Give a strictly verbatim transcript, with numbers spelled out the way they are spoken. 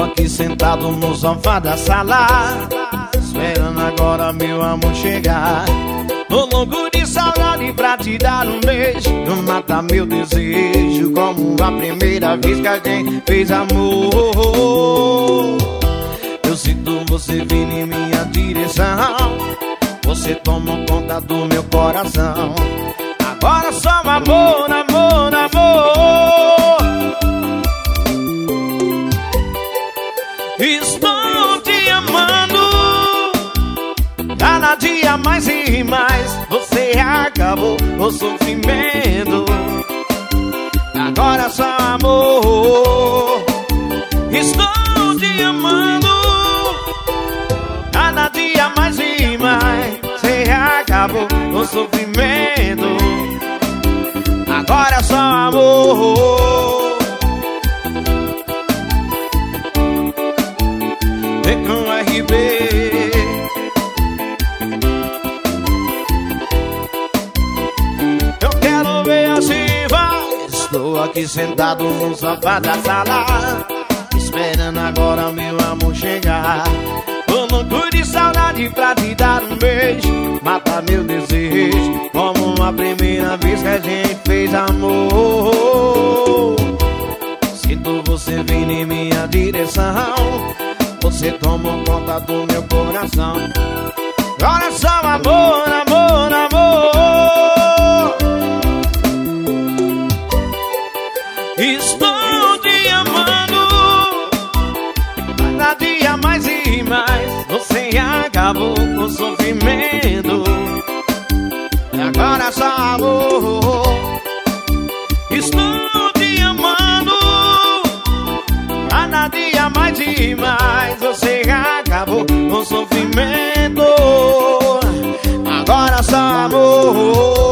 Estou aqui sentado no sofá da sala, esperando agora meu amor chegar. Tô louco de saudade pra te dar um beijo, não mata meu desejo, como a primeira vez que a gente fez amor. Eu sinto você vindo em minha direção, você toma conta do meu coração. Agora só amor, amor, amor. Estou te amando, cada dia mais e mais. Você acabou o sofrimento, agora só amor. Estou te amando, cada dia mais e mais. Você acabou o sofrimento, agora só amor. Vem com o R B. Eu quero ver assim, vai. Estou aqui sentado no sofá da sala, esperando agora meu amor chegar. Tô louco de saudade pra te dar um beijo, mata meu desejo, como a primeira vez que a gente fez amor. Sinto você vindo em minha direção, você toma conta do meu coração. Agora só amor, amor, amor. Estou te amando, cada dia mais e mais. Você acabou com o sofrimento, agora só amor. Estou te amando, cada dia mais e mais. Você acabou com o sofrimento, agora só amor.